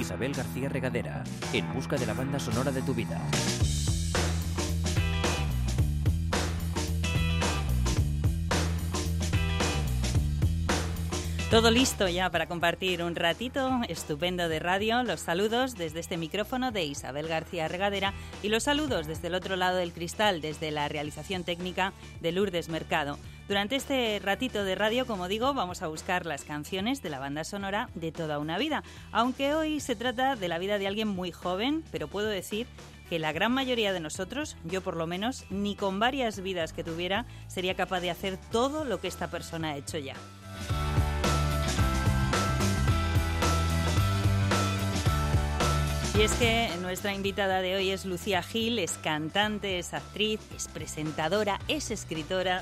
Isabel García Regadera, en busca de la banda sonora de tu vida. Todo listo ya para compartir un ratito estupendo de radio. Los saludos desde este micrófono de Isabel García Regadera y los saludos desde el otro lado del cristal, desde la realización técnica de Lourdes Mercado. Durante este ratito de radio, como digo, vamos a buscar las canciones de la banda sonora de toda una vida. Aunque hoy se trata de la vida de alguien muy joven, pero puedo decir que la gran mayoría de nosotros, yo por lo menos, ni con varias vidas que tuviera, sería capaz de hacer todo lo que esta persona ha hecho ya. Y es que nuestra invitada de hoy es Lucía Gil, es cantante, es actriz, es presentadora, es escritora.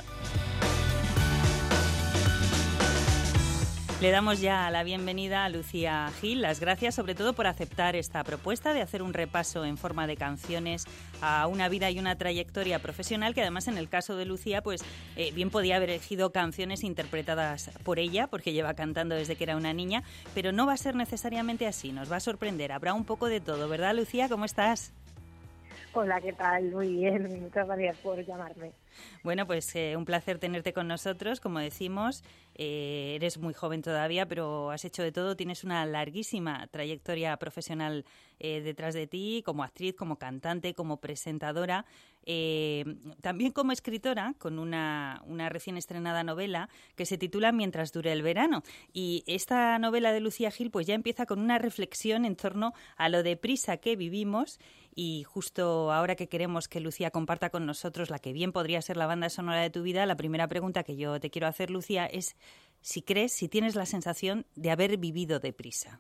Le damos ya la bienvenida a Lucía Gil, las gracias sobre todo por aceptar esta propuesta de hacer un repaso en forma de canciones a una vida y una trayectoria profesional que además en el caso de Lucía pues bien podía haber elegido canciones interpretadas por ella porque lleva cantando desde que era una niña, pero no va a ser necesariamente así, nos va a sorprender, habrá un poco de todo, ¿verdad Lucía? ¿Cómo estás? Hola, ¿qué tal? Muy bien, muchas gracias por llamarme. Bueno, pues un placer tenerte con nosotros, como decimos, eres muy joven todavía, pero has hecho de todo, tienes una larguísima trayectoria profesional detrás de ti, como actriz, como cantante, como presentadora, también como escritora, con una recién estrenada novela que se titula Mientras dure el verano. Y esta novela de Lucía Gil pues ya empieza con una reflexión en torno a lo deprisa que vivimos. Y justo ahora que queremos que Lucía comparta con nosotros la que bien podría ser la banda sonora de tu vida, la primera pregunta que yo te quiero hacer, Lucía, es si tienes la sensación de haber vivido deprisa.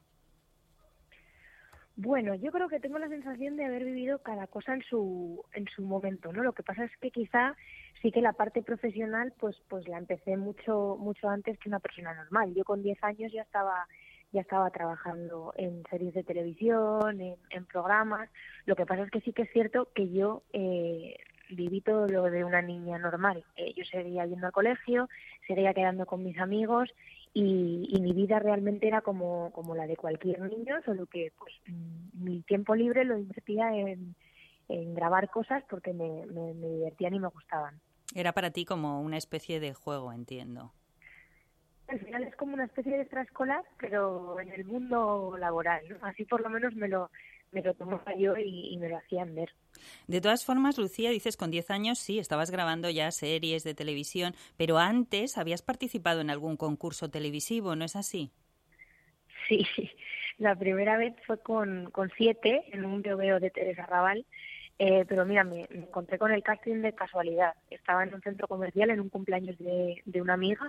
Bueno, yo creo que tengo la sensación de haber vivido cada cosa en su momento, ¿no? Lo que pasa es que quizá sí que la parte profesional pues la empecé mucho antes que una persona normal. Yo con 10 años ya estaba trabajando en series de televisión, en programas. Lo que pasa es que sí que es cierto que yo viví todo lo de una niña normal. Yo seguía yendo al colegio, seguía quedando con mis amigos y mi vida realmente era como la de cualquier niño, solo que pues mi tiempo libre lo invertía en grabar cosas porque me divertían y me gustaban. Era para ti como una especie de juego, entiendo. Al final es como una especie de extraescolar, pero en el mundo laboral, ¿no? Así por lo menos me lo tomaba yo y me lo hacían ver. De todas formas, Lucía, dices con 10 años, sí, estabas grabando ya series de televisión, pero antes habías participado en algún concurso televisivo, ¿no es así? Sí, la primera vez fue con 7 en un VO de Teresa Raval. Pero mira, me encontré con el casting de casualidad. Estaba en un centro comercial en un cumpleaños de una amiga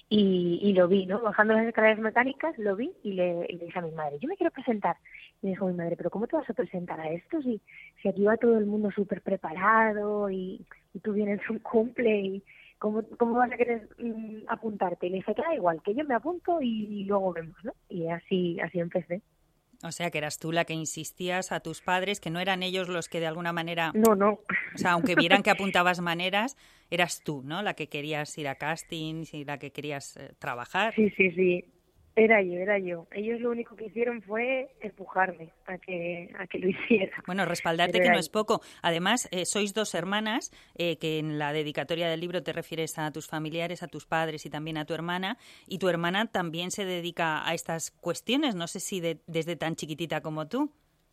y lo vi, ¿no? Bajando las escaleras mecánicas, lo vi y le dije a mi madre, yo me quiero presentar. Y me dijo mi madre, ¿pero cómo te vas a presentar a esto si aquí va todo el mundo súper preparado y tú vienes a un cumple y ¿cómo vas a querer apuntarte? Y le dije que da igual, que yo me apunto y luego vemos, ¿no? Y así empecé. O sea, que eras tú la que insistías a tus padres, que no eran ellos los que de alguna manera... No. O sea, aunque vieran que apuntabas maneras, eras tú, ¿no? La que querías ir a castings y la que querías trabajar. Sí. Era yo. Ellos lo único que hicieron fue empujarme a que lo hiciera. Bueno, respaldarte que no es poco. Además, sois 2 hermanas, que en la dedicatoria del libro te refieres a tus familiares, a tus padres y también a tu hermana. Y tu hermana también se dedica a estas cuestiones. No sé si desde tan chiquitita como tú.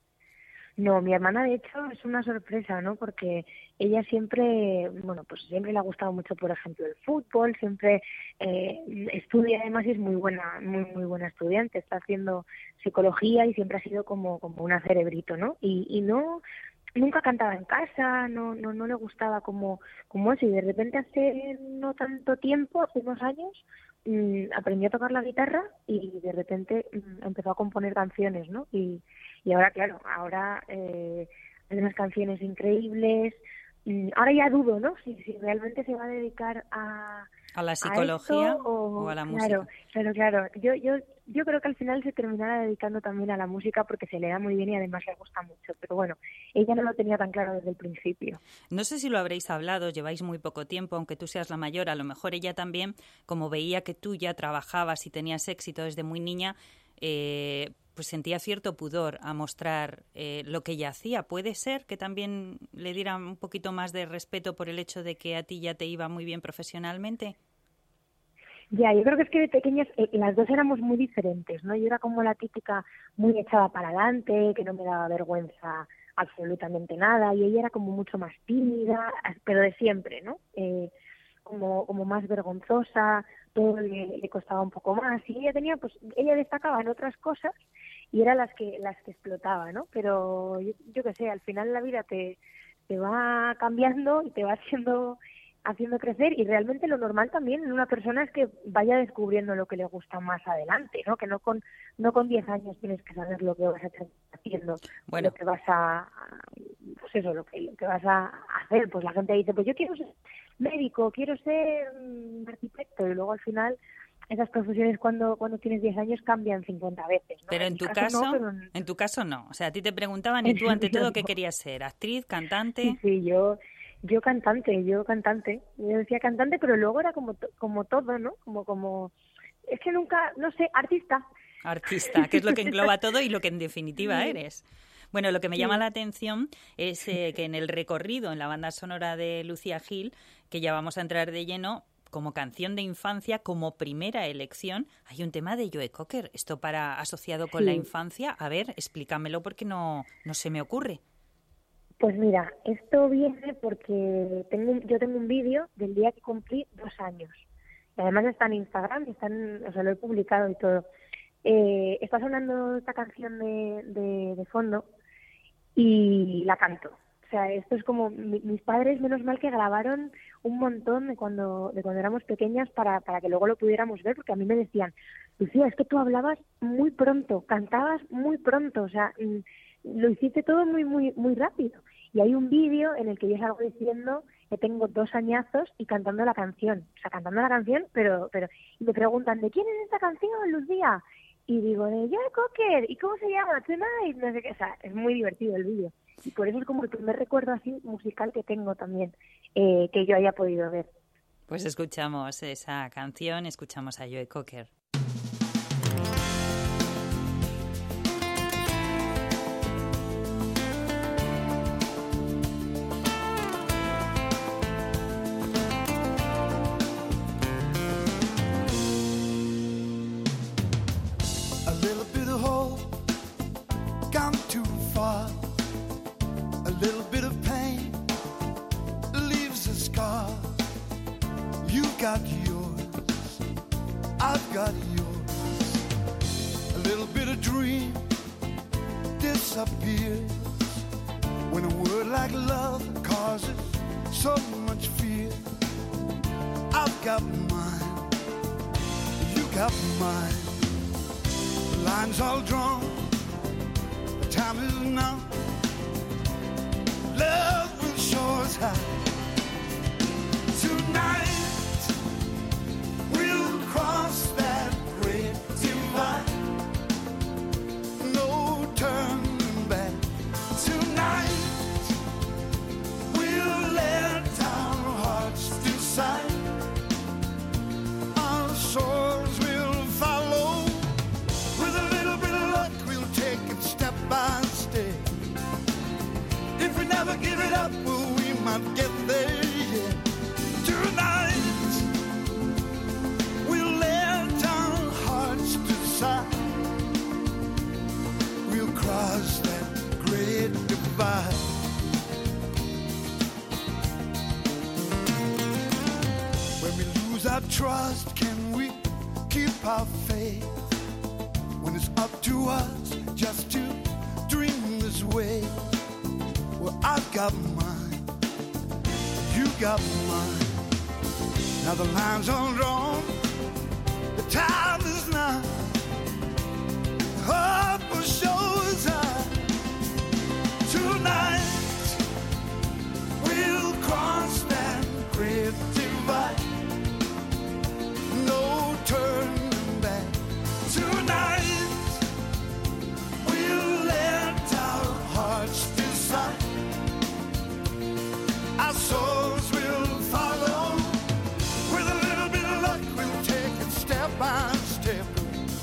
No, mi hermana de hecho es una sorpresa, ¿no? Porque ella siempre le ha gustado mucho, por ejemplo, el fútbol, siempre estudia además y es muy buena estudiante, está haciendo psicología y siempre ha sido como una cerebrito, ¿no? Y no, nunca cantaba en casa, no le gustaba como eso, y de repente hace no tanto tiempo, hace unos años, aprendió a tocar la guitarra y de repente empezó a componer canciones, ¿no? Y ahora, claro, hay unas canciones increíbles. Ahora ya dudo, ¿no? Si realmente se va a dedicar a la psicología a o a la música. Claro. Yo creo que al final se terminará dedicando también a la música porque se le da muy bien y además le gusta mucho. Pero bueno, ella no lo tenía tan claro desde el principio. No sé si lo habréis hablado, lleváis muy poco tiempo, aunque tú seas la mayor, a lo mejor ella también, como veía que tú ya trabajabas y tenías éxito desde muy niña, pues sentía cierto pudor a mostrar lo que ella hacía. ¿Puede ser que también le diera un poquito más de respeto por el hecho de que a ti ya te iba muy bien profesionalmente? Ya, yo creo que es que de pequeñas las dos éramos muy diferentes, ¿no? Yo era como la típica muy echada para adelante, que no me daba vergüenza absolutamente nada, y ella era como mucho más tímida, pero de siempre, ¿no? Como más vergonzosa, todo le costaba un poco más, y ella tenía, pues, ella destacaba en otras cosas y era las que explotaba, ¿no? Pero yo qué sé, al final la vida te va cambiando y te va haciendo crecer, y realmente lo normal también en una persona es que vaya descubriendo lo que le gusta más adelante, ¿no? Que no con 10 años tienes que saber lo que vas a estar haciendo, bueno, lo que vas pues eso, lo que vas a hacer. Pues la gente dice, pues yo quiero ser médico, quiero ser arquitecto, y luego al final esas profesiones cuando tienes 10 años cambian 50 veces, ¿no? Pero en tu caso, no, en tu caso no. O sea, a ti te preguntaban y tú ante todo ¿qué querías ser? ¿Actriz, cantante? Sí, yo cantante. Yo decía cantante, pero luego era como todo, ¿no? Como es que nunca, no sé, artista. Artista, que es lo que engloba todo y lo que en definitiva eres. Bueno, lo que me llama la atención es que en el recorrido, en la banda sonora de Lucía Gil, que ya vamos a entrar de lleno, como canción de infancia, como primera elección, hay un tema de Joe Cocker. Esto asociado con la infancia. A ver, explícamelo porque no se me ocurre. Pues mira, esto viene porque yo tengo un vídeo del día que cumplí 2 años. Y además está en Instagram, o sea, lo he publicado y todo. Está sonando esta canción de fondo y la canto. O sea, esto es como mis padres, menos mal que grabaron un montón de cuando éramos pequeñas para que luego lo pudiéramos ver, porque a mí me decían, Lucía, es que tú hablabas muy pronto, cantabas muy pronto, o sea, lo hiciste todo muy, muy, muy rápido. Y hay un vídeo en el que yo salgo diciendo que tengo 2 añazos y cantando la canción. O sea, cantando la canción, pero y me preguntan, ¿de quién es esta canción, Lucía? Y digo, de Joe Cocker. ¿Y cómo se llama? Tonight. No sé qué. O sea, es muy divertido el vídeo. Y por eso es como el primer recuerdo así musical que tengo también, que yo haya podido ver. Pues escuchamos esa canción, escuchamos a Joe Cocker. Got yours, I've got yours. A little bit of dream disappears when a word like love causes so much fear. I've got mine, you got mine. The line's all drawn, the time is now. Love will show us how. Tonight cross that great divide, no turning back. Tonight we'll let our hearts decide. Our souls will follow. With a little bit of luck, we'll take it step by step. If we never give it up, well, we might get there. Yeah. Tonight we'll cross that great divide. When we lose our trust, can we keep our faith? When it's up to us just to dream this way. Well, I've got mine, you got mine. Now the line's all drawn, the time is now. Hope will show us how. Tonight we'll cross that great divide. No turning back. Tonight we'll let our hearts decide. Our souls will follow. With a little bit of luck, we'll take it step by step.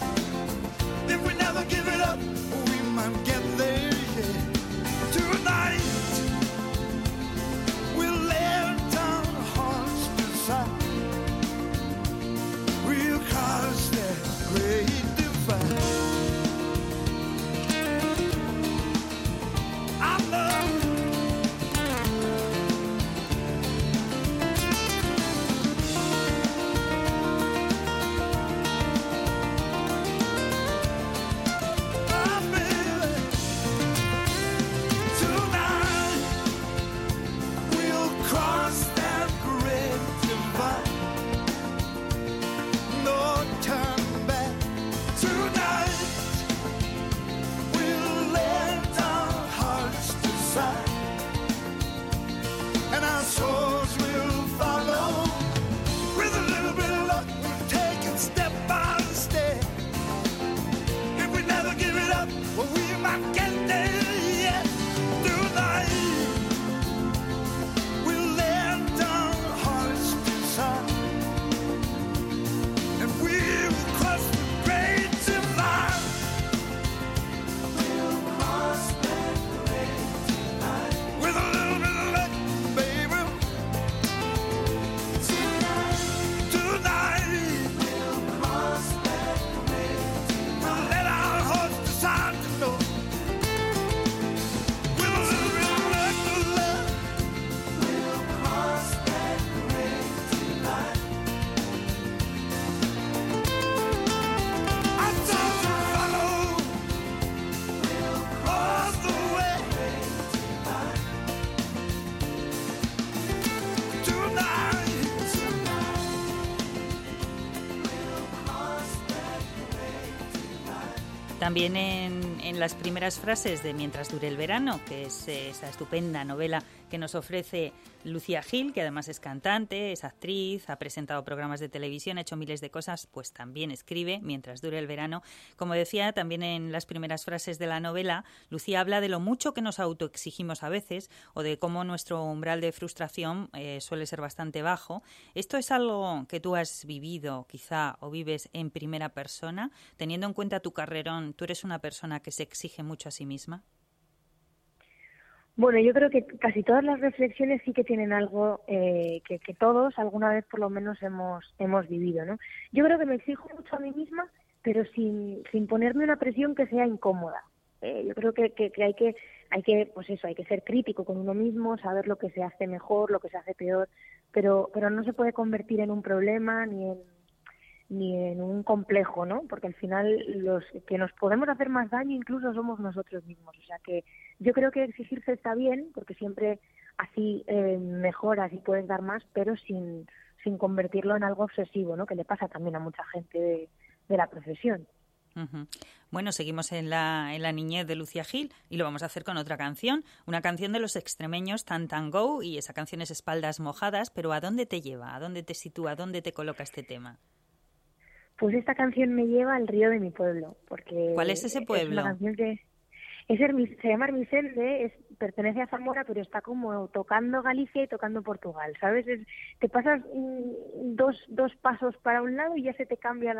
También en las primeras frases de Mientras dure el verano, que es esa estupenda novela que nos ofrece Lucía Gil, que además es cantante, es actriz, ha presentado programas de televisión, ha hecho miles de cosas, pues también escribe Mientras dure el verano. Como decía, también en las primeras frases de la novela, Lucía habla de lo mucho que nos autoexigimos a veces o de cómo nuestro umbral de frustración suele ser bastante bajo. ¿Esto es algo que tú has vivido quizá o vives en primera persona? Teniendo en cuenta tu carrerón, ¿tú eres una persona que se exige mucho a sí misma? Bueno, yo creo que casi todas las reflexiones sí que tienen algo que todos alguna vez por lo menos hemos vivido, ¿no? Yo creo que me exijo mucho a mí misma, pero sin ponerme una presión que sea incómoda. Yo creo que hay que pues eso, hay que ser crítico con uno mismo, saber lo que se hace mejor, lo que se hace peor, pero no se puede convertir en un problema ni en un complejo, ¿no? Porque al final los que nos podemos hacer más daño incluso somos nosotros mismos. O sea que yo creo que exigirse está bien, porque siempre así mejoras y puedes dar más, pero sin convertirlo en algo obsesivo, ¿no? Que le pasa también a mucha gente de la profesión. Uh-huh. Bueno, seguimos en la niñez de Lucía Gil y lo vamos a hacer con otra canción, una canción de los extremeños Tan Tan Go, y esa canción es Espaldas Mojadas, pero ¿a dónde te lleva? ¿A dónde te sitúa? ¿A dónde te coloca este tema? Pues esta canción me lleva al río de mi pueblo, porque ¿cuál es ese pueblo? Es una canción que se llama Ermiselde, pertenece a Zamora, pero está como tocando Galicia y tocando Portugal, ¿sabes? Te pasas dos pasos para un lado y ya se te cambia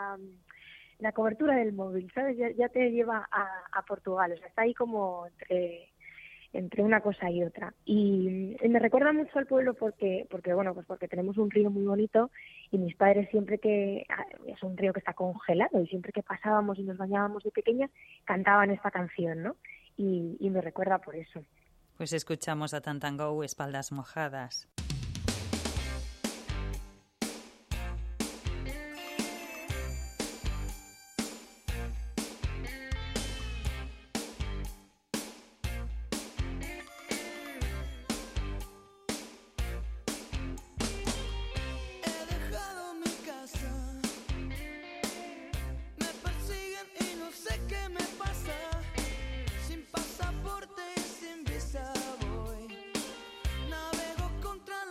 la cobertura del móvil, ¿sabes? Ya te lleva a Portugal, o sea, está ahí como entre una cosa y otra. Y me recuerda mucho al pueblo porque bueno, pues porque tenemos un río muy bonito y mis padres siempre que es un río que está congelado y siempre que pasábamos y nos bañábamos de pequeñas cantaban esta canción, ¿no? Y me recuerda por eso. Pues escuchamos a Tan Tan Go, Espaldas Mojadas. Sin pasaporte y sin visa voy, navego contra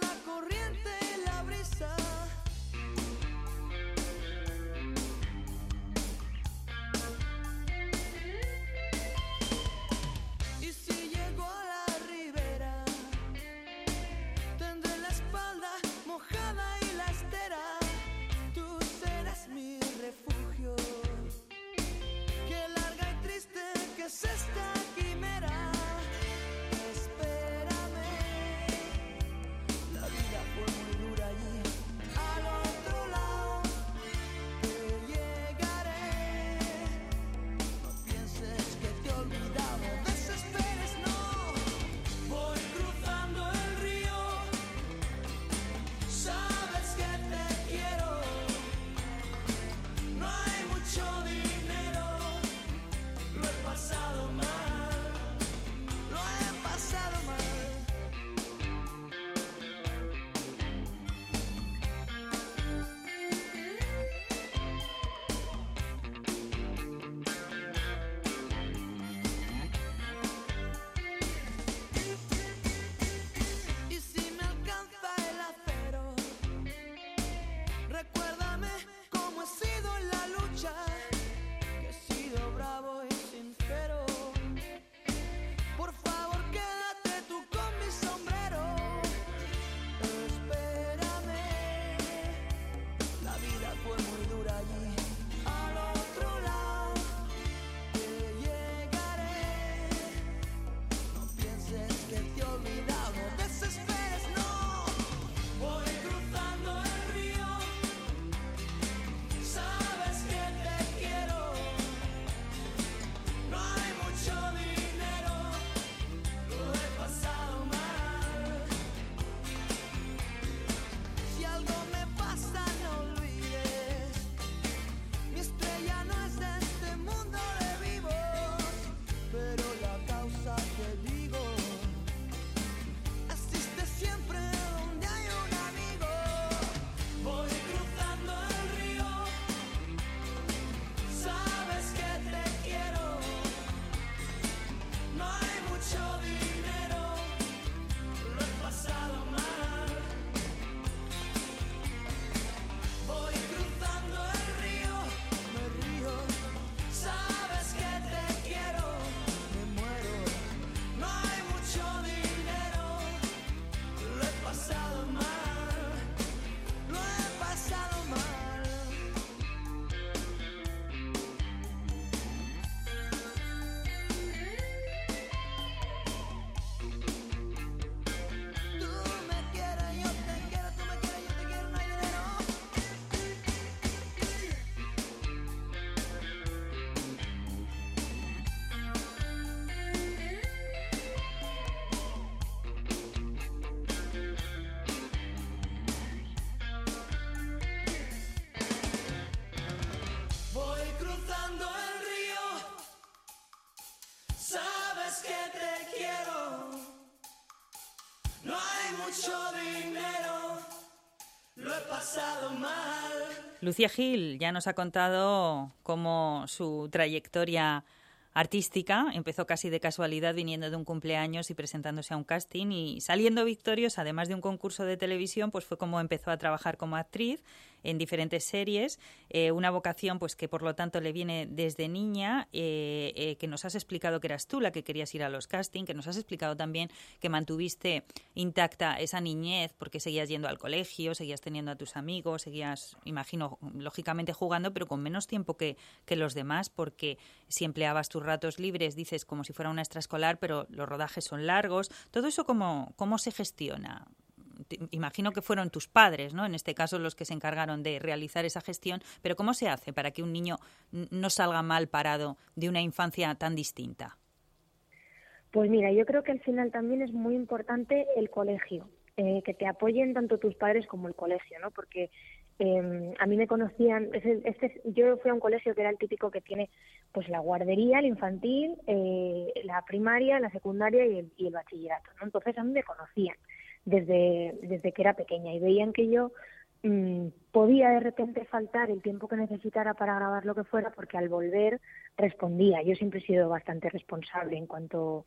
mucho dinero, lo he pasado mal. Lucía Gil ya nos ha contado cómo su trayectoria artística empezó casi de casualidad, viniendo de un cumpleaños y presentándose a un casting y saliendo victoriosa, además de un concurso de televisión, pues fue como empezó a trabajar como actriz en diferentes series, una vocación pues que por lo tanto le viene desde niña, que nos has explicado que eras tú la que querías ir a los castings, que nos has explicado también que mantuviste intacta esa niñez porque seguías yendo al colegio, seguías teniendo a tus amigos, seguías, imagino, lógicamente jugando, pero con menos tiempo que los demás, porque si empleabas tus ratos libres, dices, como si fuera una extraescolar, pero los rodajes son largos. Todo eso, ¿cómo se gestiona? Imagino que fueron tus padres, ¿no? En este caso, los que se encargaron de realizar esa gestión, pero ¿cómo se hace para que un niño no salga mal parado de una infancia tan distinta? Pues mira, yo creo que al final también es muy importante el colegio, que te apoyen tanto tus padres como el colegio, ¿no? Porque a mí me conocían, yo fui a un colegio que era el típico que tiene pues la guardería, el infantil, la primaria, la secundaria y el bachillerato, ¿no? Entonces a mí me conocían desde que era pequeña y veían que yo podía de repente faltar el tiempo que necesitara para grabar lo que fuera, porque al volver respondía. Yo siempre he sido bastante responsable en cuanto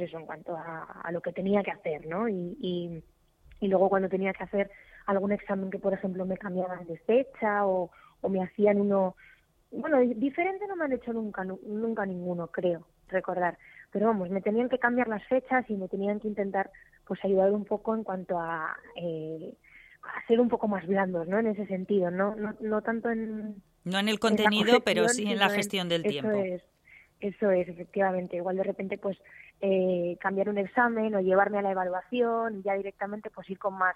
a lo que tenía que hacer, ¿no? Y luego cuando tenía que hacer algún examen que, por ejemplo, me cambiaban de fecha o me hacían uno... Bueno, diferente no me han hecho nunca ninguno, creo, recordar. Pero vamos, me tenían que cambiar las fechas y me tenían que intentar pues ayudar un poco en cuanto a ser un poco más blandos, ¿no? En ese sentido, no tanto en... No en el contenido, pero sí en la gestión del tiempo. Eso es, efectivamente. Igual de repente, pues, cambiar un examen o llevarme a la evaluación y ya directamente, pues, ir con más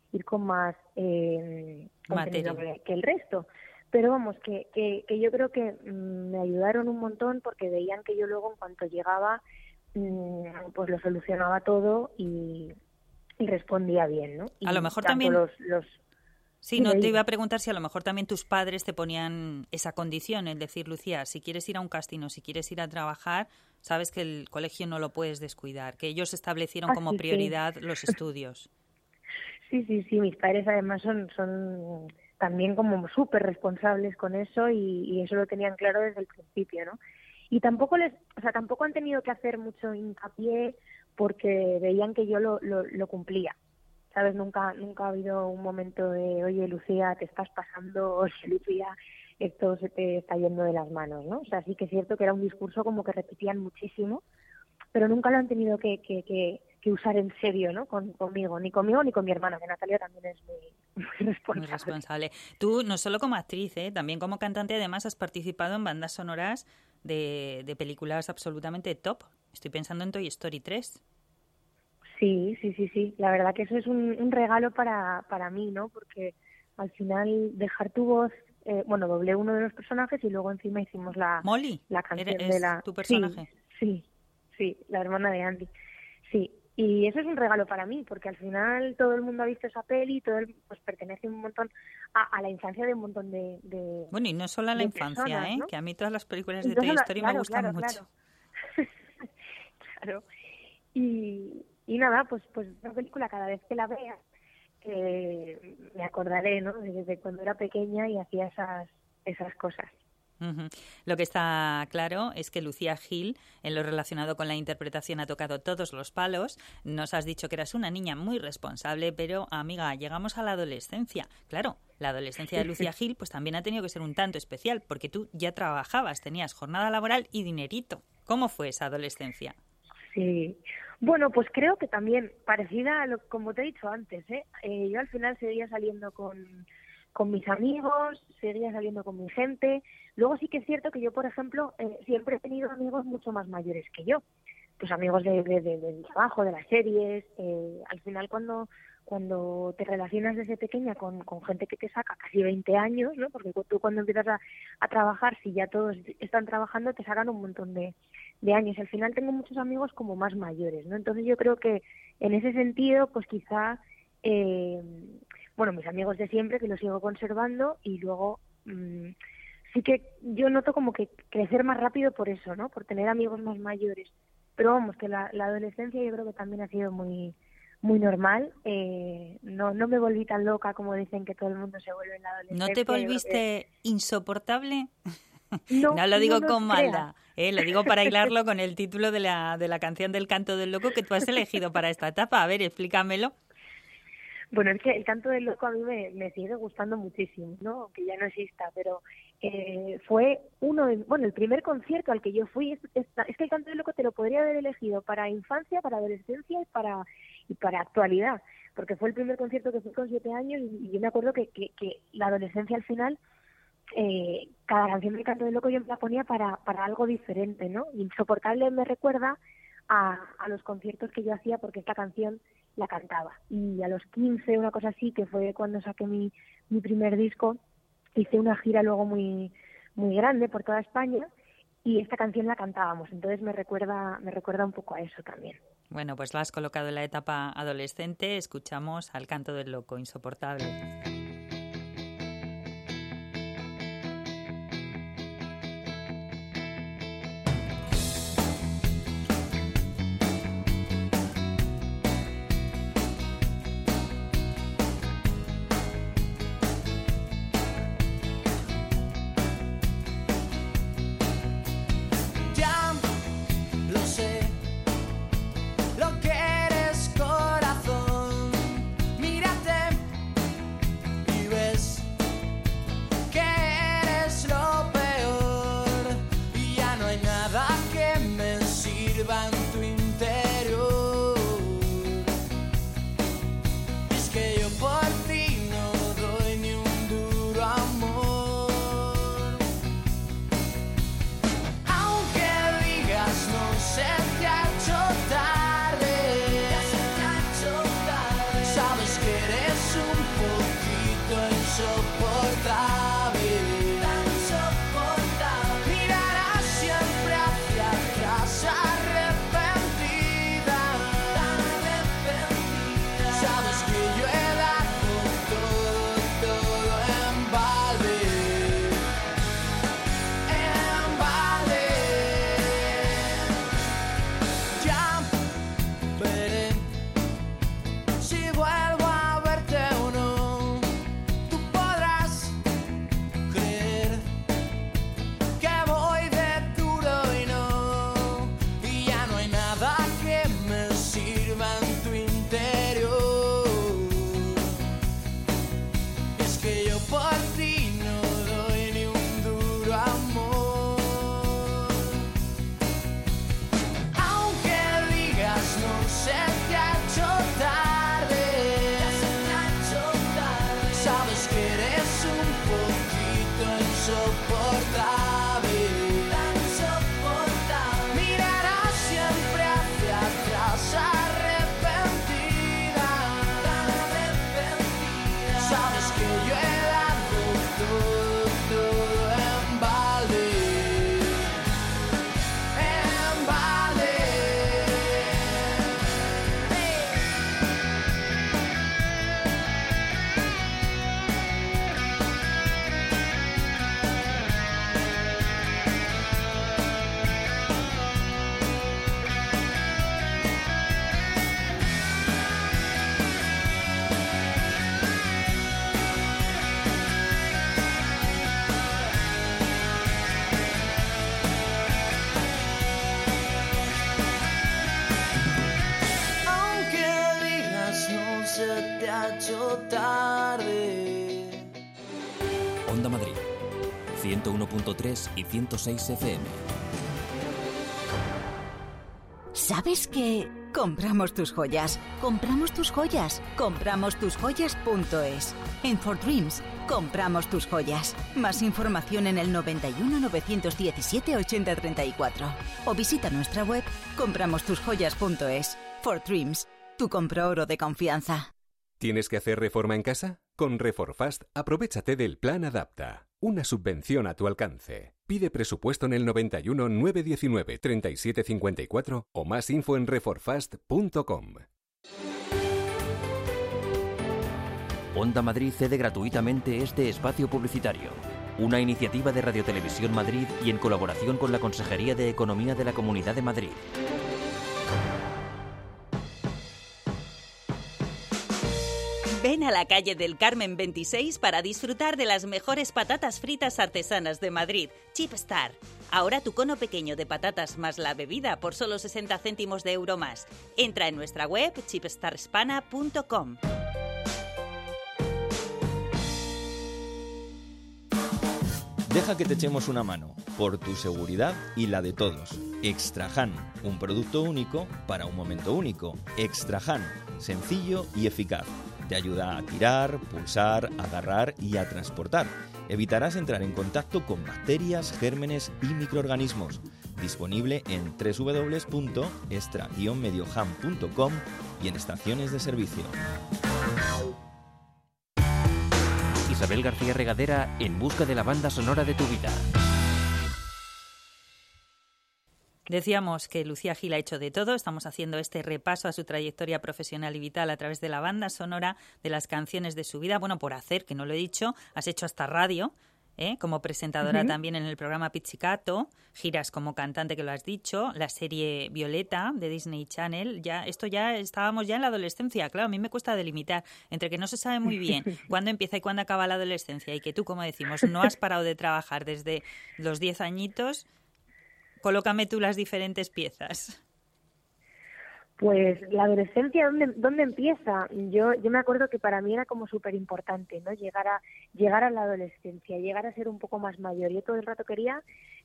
contenido que el resto. Pero vamos, que yo creo que me ayudaron un montón porque veían que yo luego, en cuanto llegaba, pues lo solucionaba todo y respondía bien, ¿no? Y a lo mejor también... Sí, no, te iba a preguntar si a lo mejor también tus padres te ponían esa condición, es decir, Lucía, si quieres ir a un casting o si quieres ir a trabajar, sabes que el colegio no lo puedes descuidar, que ellos establecieron como prioridad los estudios. Sí, mis padres además son también como súper responsables con eso y eso lo tenían claro desde el principio, ¿no? Y tampoco han tenido que hacer mucho hincapié porque veían que yo lo cumplía. ¿Sabes? Nunca ha habido un momento de, oye, Lucía, te estás pasando, oye, Lucía, esto se te está yendo de las manos, ¿no? O sea, sí que es cierto que era un discurso como que repetían muchísimo, pero nunca lo han tenido que usar en serio, ¿no? Conmigo ni con mi hermana, que Natalia también es muy responsable. Muy responsable. Tú, no solo como actriz, también como cantante, además has participado en bandas sonoras de películas absolutamente top. Estoy pensando en Toy Story 3. Sí. La verdad que eso es un regalo para mí, ¿no? Porque al final dejar tu voz, doblé uno de los personajes y luego encima hicimos la canción de la... ¿Tu personaje? Sí, la hermana de Andy. Sí, y eso es un regalo para mí, porque al final todo el mundo ha visto esa peli, pues pertenece un montón a la infancia de un montón de bueno, y no solo a la infancia, personas, ¿no? Que a mí todas las películas de Toy Story me gustan mucho. Claro. Y nada, pues una película cada vez que la vea me acordaré, ¿no? Desde cuando era pequeña y hacía esas cosas. Uh-huh. Lo que está claro es que Lucía Gil, en lo relacionado con la interpretación, ha tocado todos los palos. Nos has dicho que eras una niña muy responsable, pero, amiga, llegamos a la adolescencia. Claro, la adolescencia de Lucía Gil pues también ha tenido que ser un tanto especial, porque tú ya trabajabas, tenías jornada laboral y dinerito. ¿Cómo fue esa adolescencia? Sí, bueno, pues creo que también parecida a como te he dicho antes, yo al final seguía saliendo con mis amigos, seguía saliendo con mi gente. Luego sí que es cierto que yo, por ejemplo, siempre he tenido amigos mucho más mayores que yo, pues amigos del trabajo, de las series. Al final cuando te relacionas desde pequeña con gente que te saca casi 20 años, ¿no? Porque tú cuando empiezas a trabajar, si ya todos están trabajando, te sacan un montón de años. Al final tengo muchos amigos como más mayores, ¿no? Entonces yo creo que en ese sentido, pues quizá, mis amigos de siempre, que los sigo conservando, y luego sí que yo noto como que crecer más rápido por eso, ¿no? Por tener amigos más mayores. Pero vamos, que la adolescencia yo creo que también ha sido muy muy normal. No me volví tan loca como dicen que todo el mundo se vuelve en la adolescencia. ¿No te volviste insoportable? No, No lo digo no con nos creas. maldad, lo digo para hilarlo con el título de la canción del Canto del Loco que tú has elegido para esta etapa. A ver, explícamelo. Bueno, es que el Canto del Loco a mí me sigue gustando muchísimo, ¿no? Aunque ya no exista, pero fue el primer concierto al que yo fui. Es que el Canto del Loco te lo podría haber elegido para infancia, para adolescencia y para actualidad, porque fue el primer concierto que fui con 7 años y yo me acuerdo que la adolescencia al final, cada canción del Canto del Loco yo me la ponía para algo diferente, ¿no? Insoportable me recuerda a los conciertos que yo hacía porque esta canción la cantaba. Y a los 15, una cosa así, que fue cuando saqué mi primer disco, hice una gira luego muy muy grande por toda España y esta canción la cantábamos. Entonces me recuerda un poco a eso también. Bueno, pues la has colocado en la etapa adolescente. Escuchamos al Canto del Loco, Insoportable. Onda Madrid, 101.3 y 106 FM. ¿Sabes qué? Compramos tus joyas, compramos tus joyas, compramos tusjoyas.es. En For Dreams, compramos tus joyas. Más información en el 91 917 8034 o visita nuestra web compramostusjoyas.es. For Dreams, tu compra-oro de confianza. ¿Tienes que hacer reforma en casa? Con Reforfast, aprovéchate del Plan Adapta. Una subvención a tu alcance. Pide presupuesto en el 91 919 3754 o más info en reforfast.com. Onda Madrid cede gratuitamente este espacio publicitario. Una iniciativa de Radio Televisión Madrid y en colaboración con la Consejería de Economía de la Comunidad de Madrid. Ven a la calle del Carmen 26 para disfrutar de las mejores patatas fritas artesanas de Madrid. Chipstar. Ahora tu cono pequeño de patatas más la bebida por solo 60 céntimos de euro más. Entra en nuestra web chipstarhispana.com. Deja que te echemos una mano, por tu seguridad y la de todos. Extrahan, un producto único para un momento único. Extrahan, sencillo y eficaz. Te ayuda a tirar, pulsar, agarrar y a transportar. Evitarás entrar en contacto con bacterias, gérmenes y microorganismos. Disponible en www.extra-medioham.com y en estaciones de servicio. Isabel García Regadera, en busca de la banda sonora de tu vida. Decíamos que Lucía Gil ha hecho de todo. Estamos haciendo este repaso a su trayectoria profesional y vital a través de la banda sonora de las canciones de su vida. Bueno, por hacer, que no lo he dicho, has hecho hasta radio, como presentadora también en el programa Pizzicato, giras como cantante, que lo has dicho, la serie Violeta de Disney Channel. Ya estábamos ya en la adolescencia. Claro, a mí me cuesta delimitar entre que no se sabe muy bien cuándo empieza y cuándo acaba la adolescencia y que tú, como decimos, no has parado de trabajar desde los 10 añitos. Colócame tú las diferentes piezas. Pues la adolescencia, ¿dónde empieza? Yo me acuerdo que para mí era como súper importante, ¿no? Llegar a la adolescencia, llegar a ser un poco más mayor. Yo todo el rato quería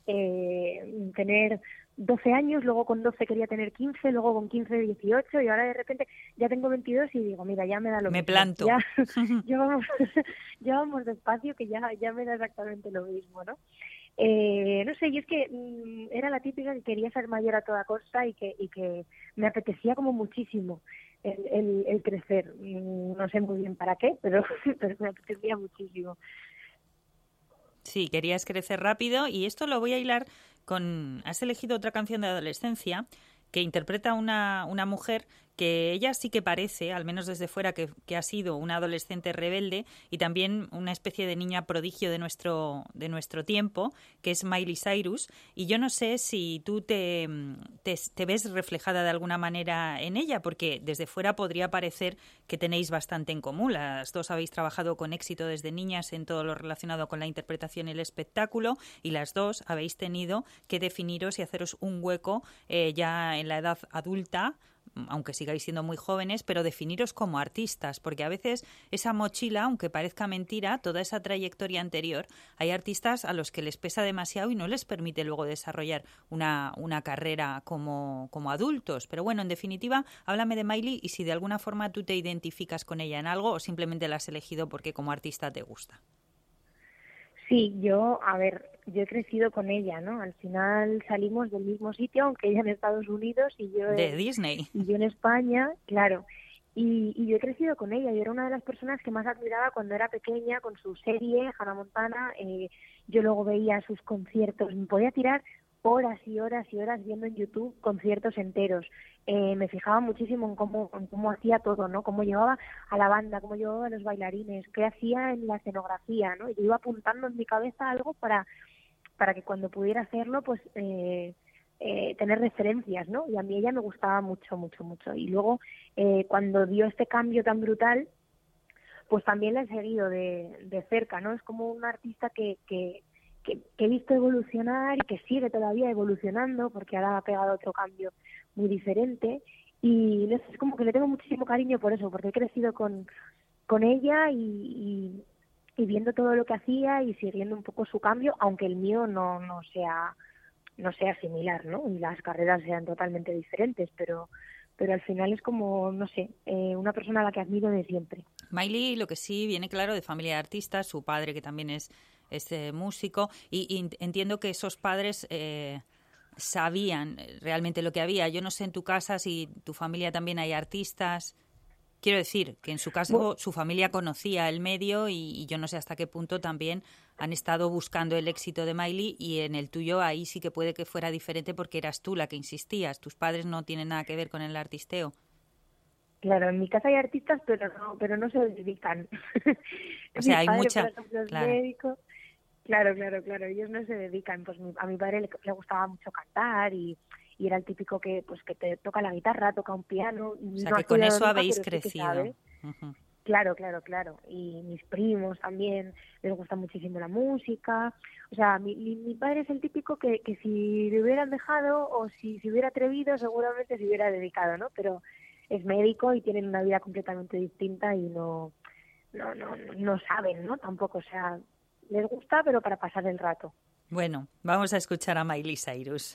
tener 12 años, luego con 12 quería tener 15, luego con 15 18 y ahora de repente ya tengo 22 y digo, mira, ya me da lo mismo. Me planto. Ya vamos despacio que ya me da exactamente lo mismo, ¿no? No sé, y es que era la típica que quería ser mayor a toda costa y que me apetecía como muchísimo el crecer. No sé muy bien para qué, pero me apetecía muchísimo. Sí, querías crecer rápido y esto lo voy a hilar con... Has elegido otra canción de adolescencia que interpreta una mujer que ella sí que parece, al menos desde fuera, que ha sido una adolescente rebelde y también una especie de niña prodigio de nuestro tiempo, que es Miley Cyrus. Y yo no sé si tú te ves reflejada de alguna manera en ella, porque desde fuera podría parecer que tenéis bastante en común. Las dos habéis trabajado con éxito desde niñas en todo lo relacionado con la interpretación y el espectáculo, y las dos habéis tenido que definiros y haceros un hueco ya en la edad adulta, aunque sigáis siendo muy jóvenes, pero definiros como artistas, porque a veces esa mochila, aunque parezca mentira, toda esa trayectoria anterior, hay artistas a los que les pesa demasiado y no les permite luego desarrollar una carrera como adultos. Pero bueno, en definitiva, háblame de Miley y si de alguna forma tú te identificas con ella en algo o simplemente la has elegido porque como artista te gusta. Sí, yo he crecido con ella, ¿no? Al final salimos del mismo sitio, aunque ella en Estados Unidos y yo de Disney. Y yo en España, claro. Y yo he crecido con ella. Yo era una de las personas que más admiraba cuando era pequeña, con su serie, Hannah Montana. Yo luego veía sus conciertos. Me podía tirar horas y horas y horas viendo en YouTube conciertos enteros. Me fijaba muchísimo en cómo hacía todo, ¿no? Cómo llevaba a la banda, cómo llevaba a los bailarines, qué hacía en la escenografía, ¿no? Y yo iba apuntando en mi cabeza algo para que cuando pudiera hacerlo, pues tener referencias, ¿no? Y a mí ella me gustaba mucho, mucho, mucho. Y luego, cuando dio este cambio tan brutal, pues también la he seguido de cerca, ¿no? Es como una artista que he visto evolucionar y que sigue todavía evolucionando porque ahora ha pegado otro cambio muy diferente y no sé, es como que le tengo muchísimo cariño por eso, porque he crecido con ella y viendo todo lo que hacía y siguiendo un poco su cambio, aunque el mío no sea similar, ¿no? Y las carreras sean totalmente diferentes, pero al final es como, no sé, una persona a la que admiro de siempre. Miley, lo que sí viene claro, de familia de artistas, su padre que también es músico, y entiendo que esos padres sabían realmente lo que había. Yo no sé en tu casa si tu familia también hay artistas. Quiero decir que en su caso su familia conocía el medio y yo no sé hasta qué punto también han estado buscando el éxito de Miley, y en el tuyo ahí sí que puede que fuera diferente porque eras tú la que insistías. Tus padres no tienen nada que ver con el artisteo. Claro, en mi casa hay artistas, pero no se dedican. O sea, mi hay padre, mucha... por ejemplo, es claro. médico. Claro, ellos no se dedican. Pues a mi padre le gustaba mucho cantar y era el típico que te toca la guitarra, toca un piano. O sea, no que con eso nunca, habéis pero sí que crecido. sabe. Uh-huh. Claro. Y mis primos también les gusta muchísimo la música. O sea, mi padre es el típico que si le hubieran dejado o si se hubiera atrevido, seguramente se hubiera dedicado, ¿no? Pero es médico y tienen una vida completamente distinta y no saben, ¿no? Tampoco, o sea, les gusta, pero para pasar el rato. Bueno, vamos a escuchar a Miley Cyrus.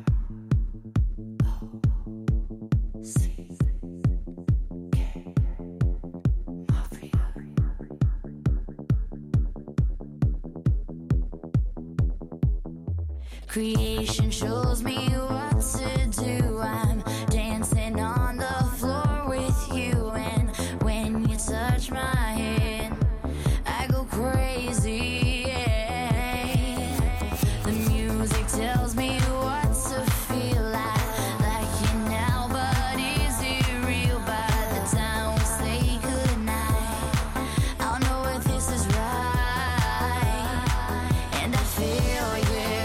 Creation shows me what to do. I'm dancing on the floor with you, and when you touch my hand, I go crazy. Yeah. The music tells me what to feel like you now, but is it real? By the time we say goodnight, I'll know if this is right, and I feel you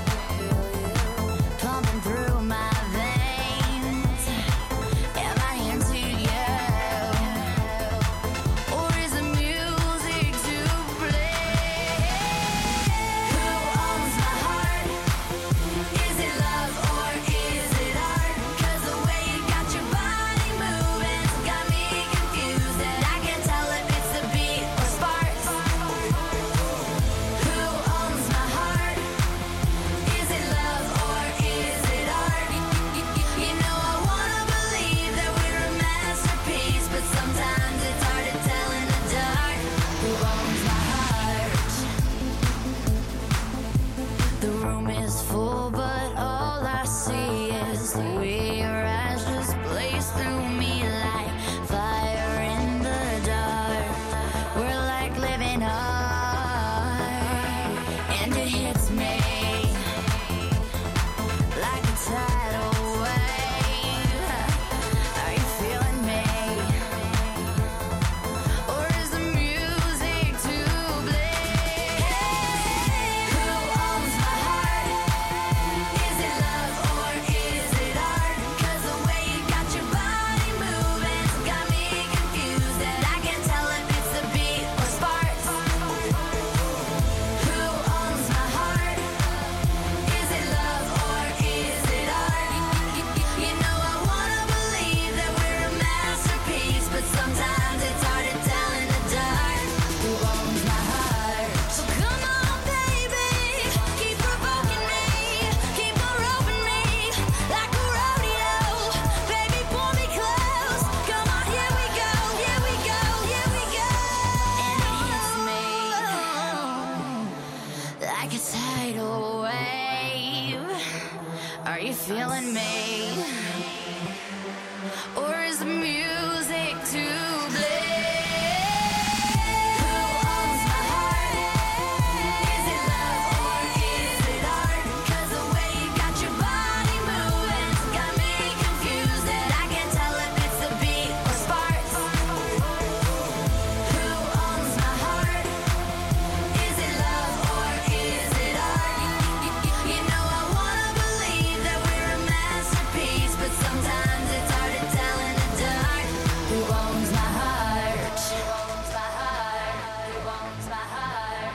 pumping through my veins. Am I into you, or is the music to blame? Who owns my heart? Is it love or is it art? 'Cause the way you got your body moving's got me confused, and I can't tell if it's the beat or sparks. Who owns my heart? Is it love or is it art? You know I wanna believe that we're a masterpiece, but sometimes it's hard to tell in the dark. Who owns my heart? The room is full, but all I see is the way your eyes just blaze through me like fire in the dark. We're like living art, and it hits me like a tidal wave. Are you feeling me, or is the music to blame? Who owns my heart? Is it love or is it art? 'Cause the way you got your body moving's got me confused, and I can't tell if it's the beat or sparks. Who owns my heart? Is it love or is it art? You know I wanna believe that we're a masterpiece, but sometimes it's hard to tell in the dark. Who owns my heart? So come on, baby, keep provoking me, keep on roping me like a rodeo. Baby, pull me close. Come on, here we go, here we go, here we go. And it hits me like a tidal wave. Are you feeling me, or is the music to blame? Who owns my heart? Is it love or is it art? 'Cause the way you got your body moving's got me confused, and I can't tell if it's the beat or sparks. Who owns my heart? Is it love or is it art? You know I wanna believe that we're a masterpiece, but sometimes it's hard to tell in the dark. Who owns my heart? Who owns my heart? Who owns my heart?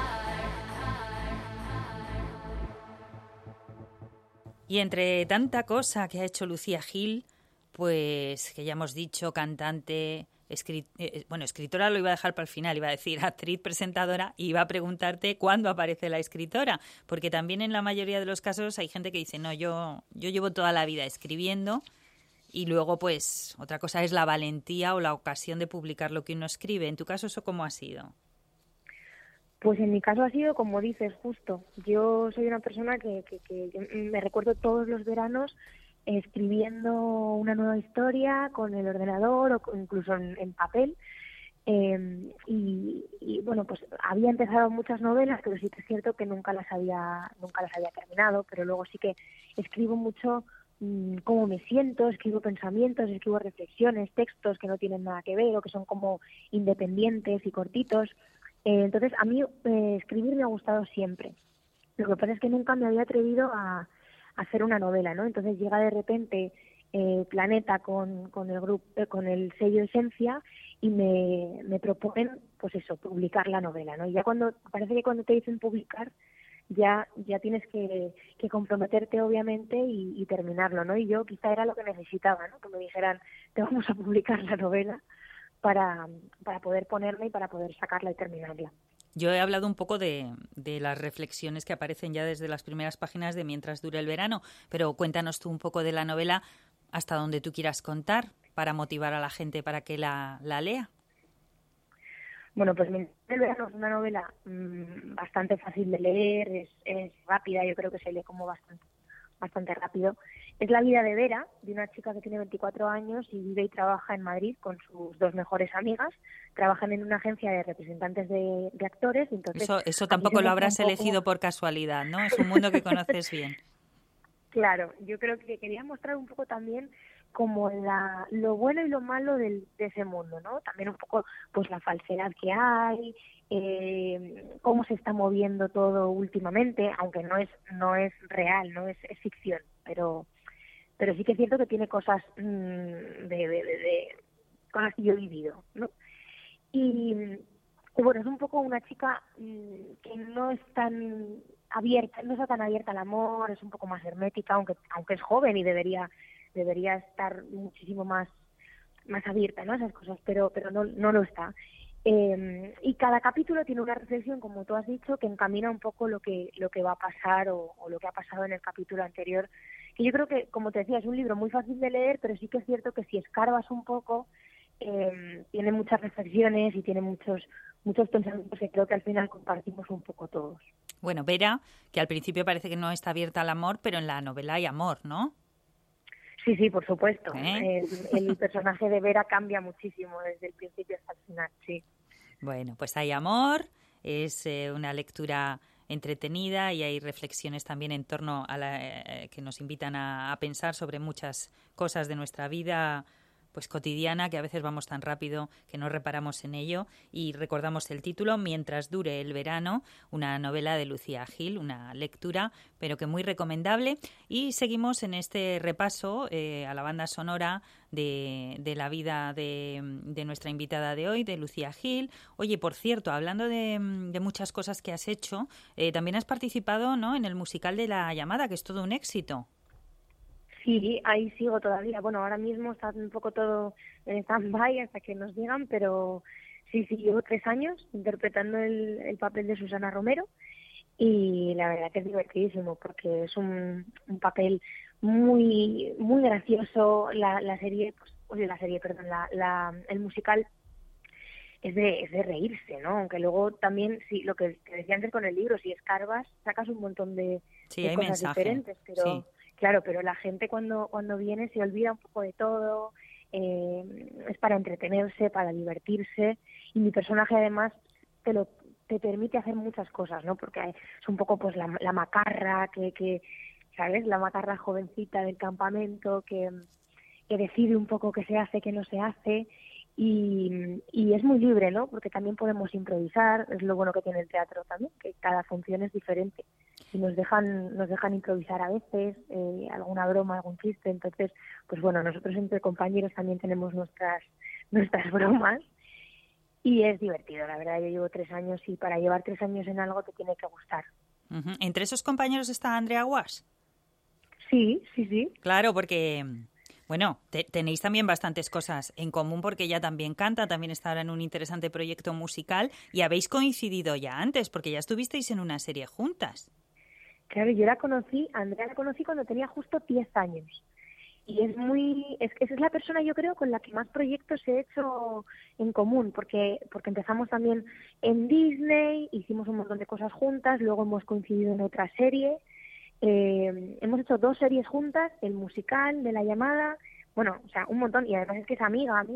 Y entre tanta cosa que ha hecho Lucía Gil, pues que ya hemos dicho, cantante, escritora lo iba a dejar para el final, iba a decir actriz, presentadora, y iba a preguntarte cuándo aparece la escritora, porque también en la mayoría de los casos hay gente que dice, no, yo llevo toda la vida escribiendo, y luego pues otra cosa es la valentía o la ocasión de publicar lo que uno escribe. En tu caso, ¿eso cómo ha sido? Pues en mi caso ha sido como dices, justo. Yo soy una persona que me recuerdo todos los veranos escribiendo una nueva historia con el ordenador o incluso en papel. Y bueno, pues había empezado muchas novelas, pero sí que es cierto que nunca las había terminado, pero luego sí que escribo mucho cómo me siento, escribo pensamientos, escribo reflexiones, textos que no tienen nada que ver o que son como independientes y cortitos. Entonces, a mí escribir me ha gustado siempre. Lo que pasa es que nunca me había atrevido a hacer una novela, ¿no? Entonces llega de repente Planeta con el grupo, con el sello Esencia, y me proponen, pues eso, publicar la novela, ¿no? Y ya parece que cuando te dicen publicar, ya tienes que comprometerte, obviamente, y terminarlo, ¿no? Y yo quizá era lo que necesitaba, ¿no? Que me dijeran, te vamos a publicar la novela para poder ponerla y para poder sacarla y terminarla. Yo he hablado un poco de las reflexiones que aparecen ya desde las primeras páginas de Mientras dure el verano, pero cuéntanos tú un poco de la novela hasta donde tú quieras contar para motivar a la gente para que la lea. Bueno, pues Mientras dure el verano es una novela bastante fácil de leer, es rápida, yo creo que se lee como bastante rápido. Es la vida de Vera, de una chica que tiene 24 años y vive y trabaja en Madrid con sus 2 mejores amigas. Trabajan en una agencia de representantes de actores. Entonces, eso tampoco lo habrás elegido por casualidad, ¿no? Es un mundo que conoces bien. Claro, yo creo que quería mostrar un poco también como lo bueno y lo malo de ese mundo, ¿no? También un poco pues la falsedad que hay, cómo se está moviendo todo últimamente, aunque no es real, no es ficción, pero sí que es cierto que tiene cosas de cosas que yo he vivido, ¿no? Y bueno, es un poco una chica que no es tan abierta, no está tan abierta al amor, es un poco más hermética, aunque es joven y debería estar muchísimo más abierta, ¿no?, a esas cosas, pero no lo está. Y cada capítulo tiene una reflexión, como tú has dicho, que encamina un poco lo que va a pasar o lo que ha pasado en el capítulo anterior. Que yo creo que, como te decía, es un libro muy fácil de leer, pero sí que es cierto que si escarbas un poco, tiene muchas reflexiones y tiene muchos pensamientos que creo que al final compartimos un poco todos. Bueno, Vera, que al principio parece que no está abierta al amor, pero en la novela hay amor, ¿no? Sí, por supuesto. El personaje de Vera cambia muchísimo desde el principio hasta el final, sí. Bueno, pues hay amor, es una lectura entretenida y hay reflexiones también en torno a que nos invitan a pensar sobre muchas cosas de nuestra vida pues cotidiana, que a veces vamos tan rápido que no reparamos en ello. Y recordamos el título, Mientras dure el verano, una novela de Lucía Gil, una lectura, pero que muy recomendable. Y seguimos en este repaso a la banda sonora de la vida de nuestra invitada de hoy, de Lucía Gil. Oye, por cierto, hablando de muchas cosas que has hecho, también has participado, ¿no?, en el musical de La Llamada, que es todo un éxito. Sí, ahí sigo todavía. Bueno, ahora mismo está un poco todo en stand-by hasta que nos digan, pero sí, llevo 3 años interpretando el papel de Susana Romero y la verdad que es divertidísimo porque es un papel muy muy gracioso. El musical es de reírse, ¿no? Aunque luego también, sí, lo que te decía antes con el libro, si escarbas, sacas un montón de cosas mensaje diferentes, pero... Sí. Claro, pero la gente cuando viene se olvida un poco de todo, es para entretenerse, para divertirse, y mi personaje además te permite hacer muchas cosas, ¿no? Porque es un poco pues la macarra que ¿sabes? La macarra jovencita del campamento que decide un poco qué se hace, qué no se hace, y es muy libre, ¿no? Porque también podemos improvisar, es lo bueno que tiene el teatro también, que cada función es diferente. Y nos dejan improvisar a veces, alguna broma, algún chiste. Entonces, pues bueno, nosotros entre compañeros también tenemos nuestras bromas y es divertido, la verdad. Yo llevo 3 años y para llevar 3 años en algo te tiene que gustar. Uh-huh. ¿Entre esos compañeros está Andrea Guas? Sí. Claro, porque... Bueno, tenéis también bastantes cosas en común porque ella también canta, también está ahora en un interesante proyecto musical y habéis coincidido ya antes porque ya estuvisteis en una serie juntas. Claro, Andrea la conocí cuando tenía justo 10 años. Y esa es la persona, yo creo, con la que más proyectos he hecho en común, porque empezamos también en Disney, hicimos un montón de cosas juntas, luego hemos coincidido en otra serie. Hemos hecho 2 series juntas, el musical de La Llamada, bueno, o sea, un montón, y además es que es amiga,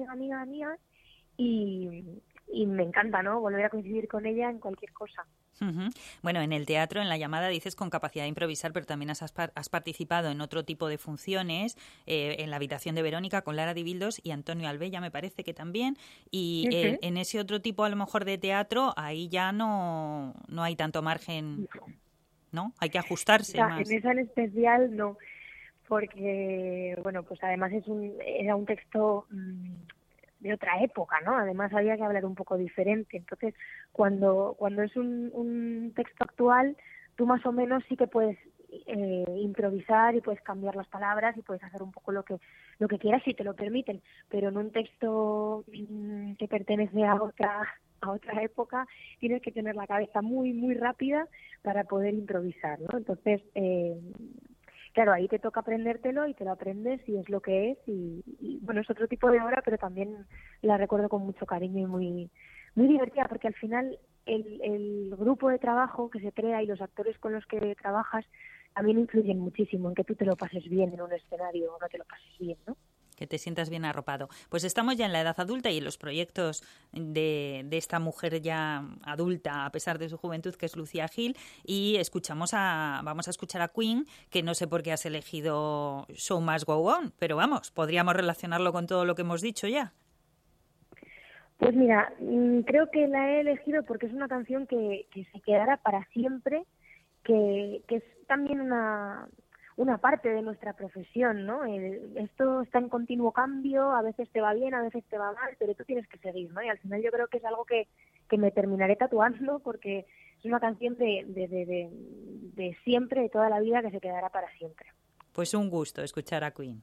y me encanta, ¿no?, volver a coincidir con ella en cualquier cosa. Uh-huh. Bueno, en el teatro, en La Llamada, dices con capacidad de improvisar, pero también has participado en otro tipo de funciones, en La habitación de Verónica con Lara Dibildos y Antonio Albella, me parece que también, y Uh-huh. En ese otro tipo, a lo mejor, de teatro, ahí ya no hay tanto margen... ¿No? Hay que ajustarse más. En esa en especial no, porque, bueno, pues además era un texto de otra época, ¿no? Además había que hablar un poco diferente. Entonces, cuando es un texto actual, tú más o menos sí que puedes improvisar y puedes cambiar las palabras y puedes hacer un poco lo que quieras si te lo permiten, pero en un texto que pertenece a otra época tienes que tener la cabeza muy muy rápida para poder improvisar, ¿no? Entonces claro, ahí te toca aprendértelo y te lo aprendes y es lo que es y bueno, es otro tipo de obra, pero también la recuerdo con mucho cariño y muy muy divertida, porque al final el grupo de trabajo que se crea y los actores con los que trabajas también influyen muchísimo en que tú te lo pases bien en un escenario o no te lo pases bien, ¿no? Que te sientas bien arropado. Pues estamos ya en la edad adulta y en los proyectos de esta mujer ya adulta, a pesar de su juventud, que es Lucía Gil, y vamos a escuchar a Queen, que no sé por qué has elegido Show Must Go On, pero vamos, podríamos relacionarlo con todo lo que hemos dicho ya. Pues mira, creo que la he elegido porque es una canción que se quedará para siempre, que es también una parte de nuestra profesión, ¿no? Esto está en continuo cambio, a veces te va bien, a veces te va mal, pero tú tienes que seguir, ¿no? Y al final yo creo que es algo que me terminaré tatuando porque es una canción de siempre, de toda la vida, que se quedará para siempre. Pues un gusto escuchar a Queen.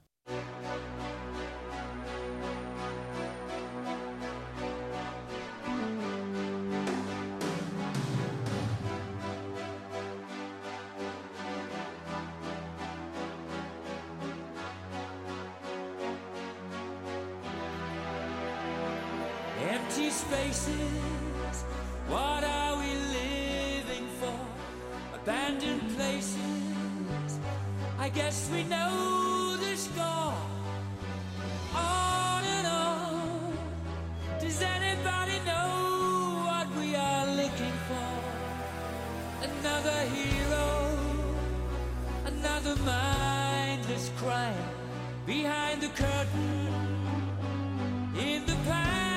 Empty spaces, what are we living for? Abandoned places, I guess we know the score. On and on, does anybody know what we are looking for? Another hero, another mindless crime, behind the curtain, in the past.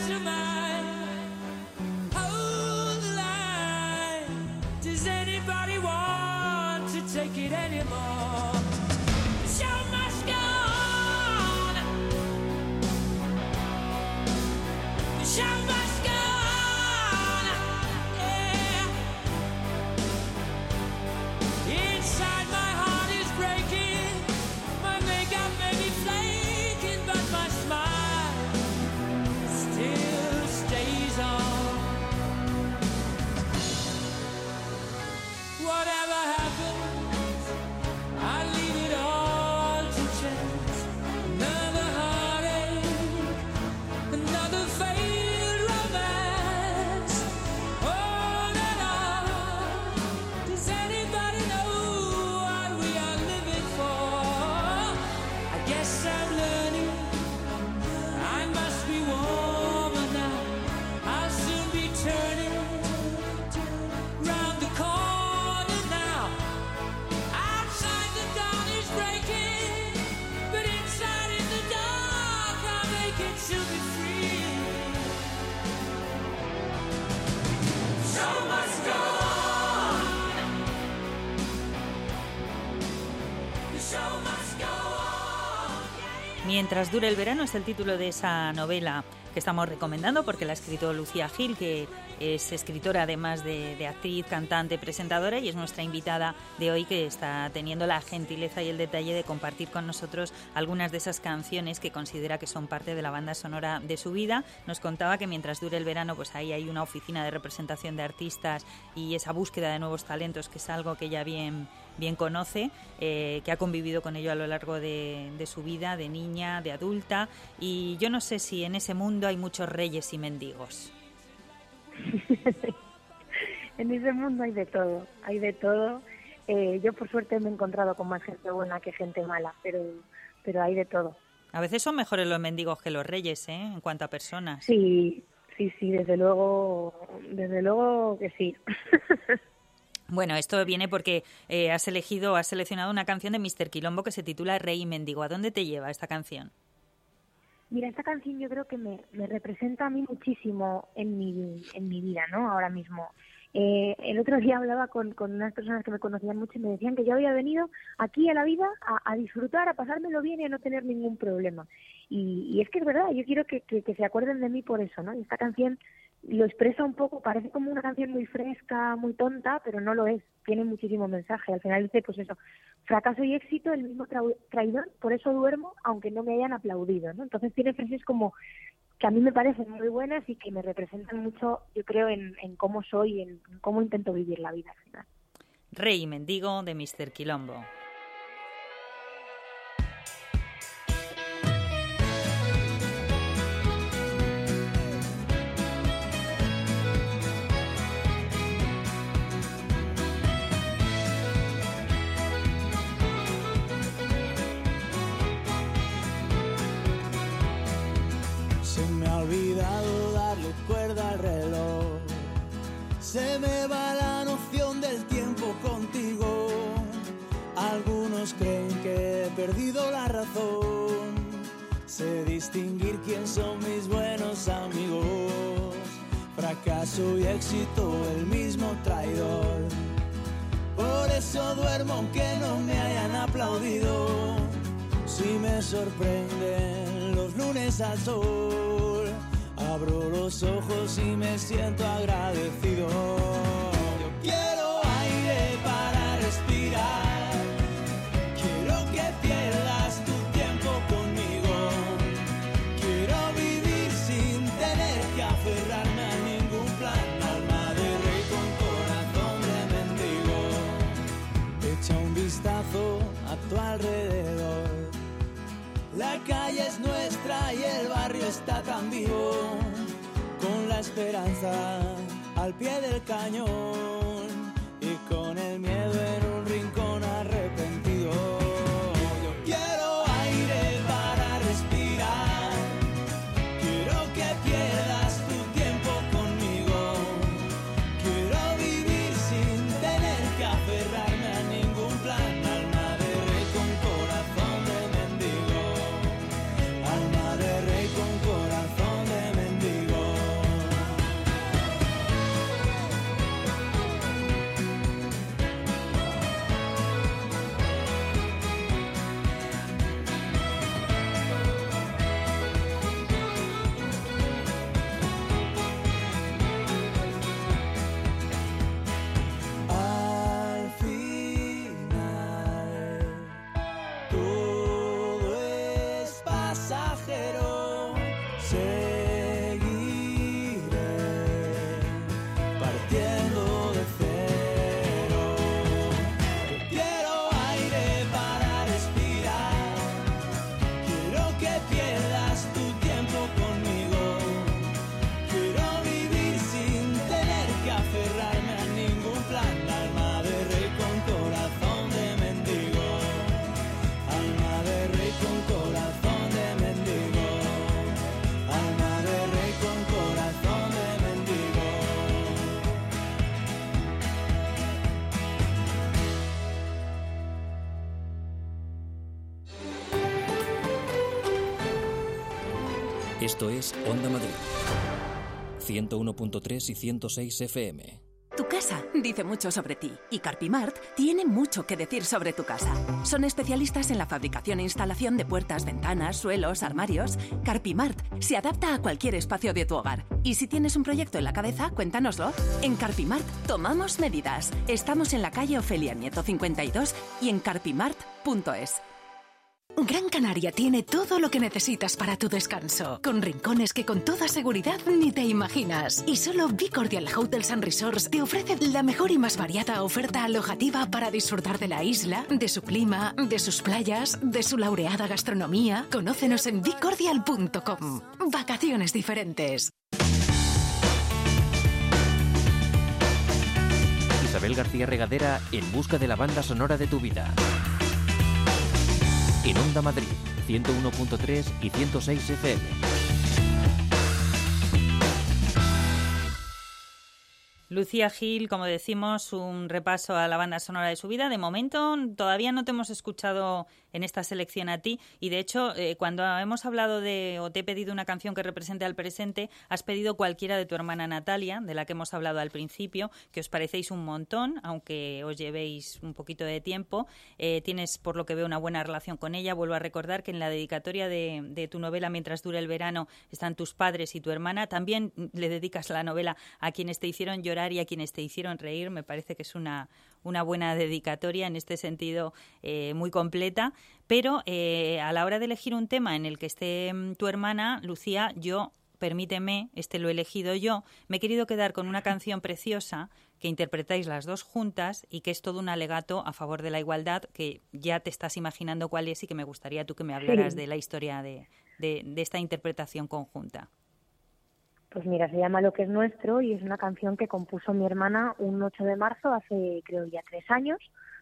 Hold the line. Does anybody want to take it anymore? The show must go on. The show must go on. Yeah. Inside my heart is breaking. My makeup may be flaking, but my smile still stays on. Whatever happens, I leave it all to chance. Another heartache, another failed romance. On and on. Does anybody know what we are living for? I guess I'm learning. I must be warmer now. I'll soon be turning round the corner now. Outside the dawn is breaking, but inside in the dark I'm aching to be free. Show must go on. The show must go on. Mientras dure el verano es el título de esa novela que estamos recomendando porque la ha escrito Lucía Gil, que es escritora además de actriz, cantante, presentadora y es nuestra invitada de hoy, que está teniendo la gentileza y el detalle de compartir con nosotros algunas de esas canciones que considera que son parte de la banda sonora de su vida. Nos contaba que mientras dure el verano pues ahí hay una oficina de representación de artistas y esa búsqueda de nuevos talentos, que es algo que ella bien conoce, que ha convivido con ello a lo largo de su vida, de niña, de adulta, y yo no sé si en ese mundo hay muchos reyes y mendigos. En ese mundo hay de todo, hay de todo. Yo por suerte me he encontrado con más gente buena que gente mala, pero hay de todo. A veces son mejores los mendigos que los reyes, en cuanto a personas. Sí, desde luego que sí. Bueno, esto viene porque has seleccionado una canción de Mr. Quilombo que se titula Rey y Mendigo. ¿A dónde te lleva esta canción? Mira, esta canción yo creo que me representa a mí muchísimo en mi vida, ¿no? Ahora mismo. El otro día hablaba con unas personas que me conocían mucho y me decían que yo había venido aquí a la vida a disfrutar, a pasármelo bien y a no tener ningún problema. Y es que es verdad, yo quiero que se acuerden de mí por eso, ¿no? Y esta canción lo expresa un poco, parece como una canción muy fresca, muy tonta, pero no lo es, tiene muchísimo mensaje. Al final dice, pues eso, fracaso y éxito, el mismo traidor, por eso duermo, aunque no me hayan aplaudido, ¿no? Entonces tiene frases como que a mí me parecen muy buenas y que me representan mucho, yo creo, en cómo soy, en cómo intento vivir la vida al final. Rey y Mendigo, de Mr. Quilombo. Se me ha olvidado darle cuerda al reloj. Se me va la noción del tiempo contigo. Algunos creen que he perdido la razón. Sé distinguir quién son mis buenos amigos. Fracaso y éxito, el mismo traidor. Por eso duermo aunque no me hayan aplaudido. Si me sorprenden los lunes al sol, abro los ojos y me siento agradecido. Yo quiero aire para respirar. Quiero que pierdas tu tiempo conmigo. Quiero vivir sin tener que aferrarme a ningún plan. Alma de rey con corazón de mendigo. Echa un vistazo a tu alrededor. La calle es nuestra y el barrio está tan vivo, con la esperanza al pie del cañón y con el miedo en un rincón arrepentido. Yo quiero aire para respirar, quiero que pierdas tu tiempo conmigo, quiero vivir sin tener que aferrarme a ningún plan. Alma de rey con corazón de mendigo. Alma de rey con corazón de mendigo. Al final todo es pasajero, seguiré partiendo de cero. Yo quiero aire para respirar, quiero que pierdas tu tiempo conmigo, quiero vivir sin tener que aferrarme a ningún plan. Alma de rey con corazón de mendigo. Alma de rey con corazón de mendigo. Alma de rey con corazón de mendigo. Esto es Onda Madrid. 101.3 y 106 FM. Tu casa dice mucho sobre ti y Carpimart tiene mucho que decir sobre tu casa. Son especialistas en la fabricación e instalación de puertas, ventanas, suelos, armarios. Carpimart se adapta a cualquier espacio de tu hogar. Y si tienes un proyecto en la cabeza, cuéntanoslo. En Carpimart tomamos medidas. Estamos en la calle Ofelia Nieto 52 y en carpimart.es. Gran Canaria tiene todo lo que necesitas para tu descanso, con rincones que con toda seguridad ni te imaginas. Y solo Be Cordial Hotels and Resorts te ofrece la mejor y más variada oferta alojativa para disfrutar de la isla, de su clima, de sus playas, de su laureada gastronomía. Conócenos en becordial.com. Vacaciones diferentes. Isabel García Regadera en busca de la banda sonora de tu vida. En Onda Madrid, 101.3 y 106 FM. Lucía Gil, como decimos, un repaso a la banda sonora de su vida. De momento todavía no te hemos escuchado en esta selección a ti y de hecho cuando hemos hablado o te he pedido una canción que represente al presente, has pedido cualquiera de tu hermana Natalia, de la que hemos hablado al principio, que os parecéis un montón, aunque os llevéis un poquito de tiempo. Tienes, por lo que veo, una buena relación con ella. Vuelvo a recordar que en la dedicatoria de tu novela Mientras dure el verano están tus padres y tu hermana. También le dedicas la novela a quienes te hicieron llorar y a quienes te hicieron reír. Me parece que es una buena dedicatoria en este sentido, muy completa, pero a la hora de elegir un tema en el que esté tu hermana, Lucía, permíteme, lo he elegido yo, me he querido quedar con una canción preciosa que interpretáis las dos juntas y que es todo un alegato a favor de la igualdad, que ya te estás imaginando cuál es y que me gustaría tú que me hablaras de la historia de esta interpretación conjunta. Pues mira, se llama Lo que es nuestro y es una canción que compuso mi hermana un 8 de marzo hace creo ya 3 años.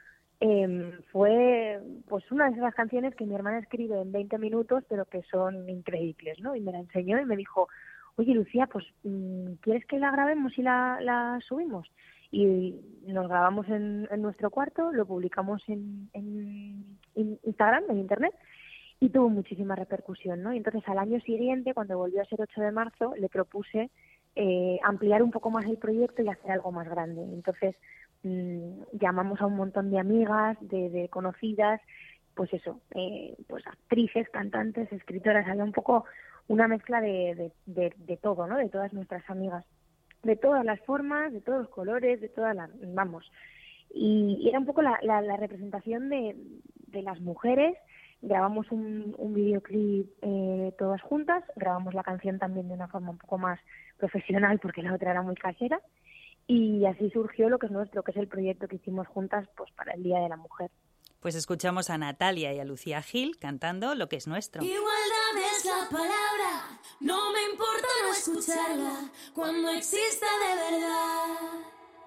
Fue pues una de esas canciones que mi hermana escribe en 20 minutos pero que son increíbles, ¿no? Y me la enseñó y me dijo, oye Lucía, pues ¿quieres que la grabemos y la subimos? Y nos grabamos en nuestro cuarto, lo publicamos en Instagram, en Internet, y tuvo muchísima repercusión, ¿no? Y entonces al año siguiente, cuando volvió a ser 8 de marzo, le propuse ampliar un poco más el proyecto y hacer algo más grande. Entonces llamamos a un montón de amigas, de conocidas, pues eso, pues actrices, cantantes, escritoras, había un poco una mezcla de todo, ¿no? De todas nuestras amigas, de todas las formas, de todos los colores, de todas las, vamos. Y era un poco la representación de las mujeres. Grabamos un videoclip todas juntas, grabamos la canción también de una forma un poco más profesional porque la otra era muy casera y así surgió Lo que es nuestro, que es el proyecto que hicimos juntas pues para el Día de la Mujer. Pues escuchamos a Natalia y a Lucía Gil cantando Lo que es nuestro. Igualdad es la palabra, no me importa no escucharla cuando exista de verdad.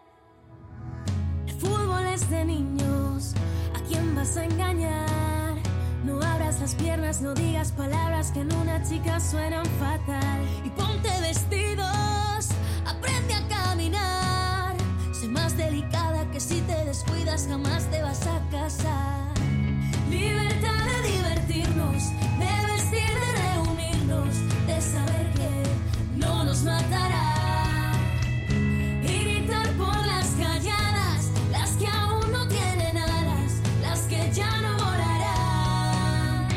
El fútbol es de niños, ¿a quién vas a engañar? No abras las piernas, no digas palabras que en una chica suenan fatal. Y ponte vestidos, aprende a caminar. Sé más delicada que si te descuidas jamás te vas a casar. Libertad de divertirnos, de vestir, de reunirnos, de saber que no nos matará. Y gritar por las calladas, las que aún no tienen alas, las que ya no volarán.